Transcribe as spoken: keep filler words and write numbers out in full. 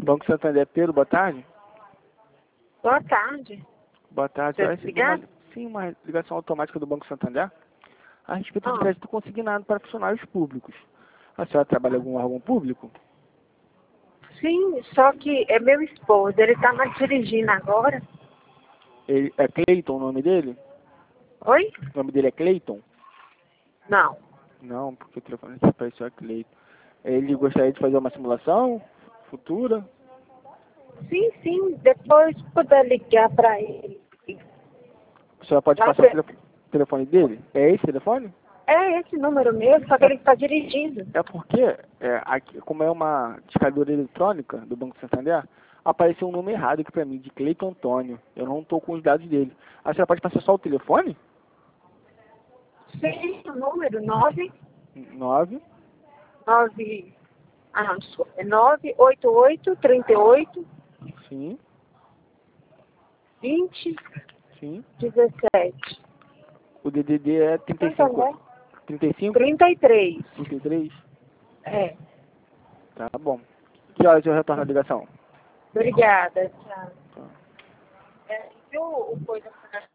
Banco Santander, Pedro, boa tarde. Boa tarde. Boa tarde. Você Eu recebi ligar? uma, sim, uma ligação automática do Banco Santander a respeito de Ah. crédito consignado para funcionários públicos. A senhora trabalha em algum órgão público? Sim, só que é meu esposo, ele tá mais dirigindo agora. Ele, é Cleiton o nome dele? Oi? O nome dele é Cleiton? Não. Não, porque o telefone se apareceu é Cleiton. Ele gostaria de fazer uma simulação futura? Sim, sim, depois puder ligar pra ele. A senhora pode Vai passar o ter- telefone, telefone dele? É esse telefone? É esse número mesmo, só que ele está dirigindo. É porque, é, aqui, como é uma descargadora eletrônica do Banco Santander, apareceu um nome errado aqui pra mim, de Cleiton Antônio. Eu não estou com os dados dele. A senhora pode passar só o telefone? Sim, o número nove Nove. nove ah não, desculpa, é nove oito oito, três oito, Sim, vinte, sim. dezessete. O D D D é trinta e Santander, cinco. trinta e cinco? trinta e três. trinta e três? É. Tá bom. Que horas eu retorno a ligação? Obrigada. Tchau. Tá. É, e o, o coisa